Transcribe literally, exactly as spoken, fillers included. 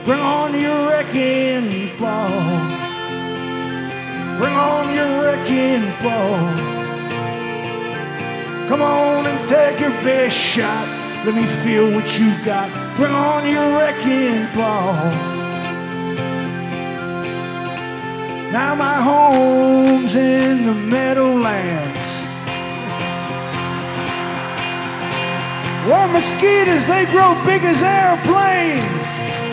Bring on your wrecking ball. Bring on your wrecking ball. Come on and take your best shot. Let me feel what you got. Bring on your wrecking ball. Now my home's in the Meadowlands, where mosquitoes, they grow big as airplanes.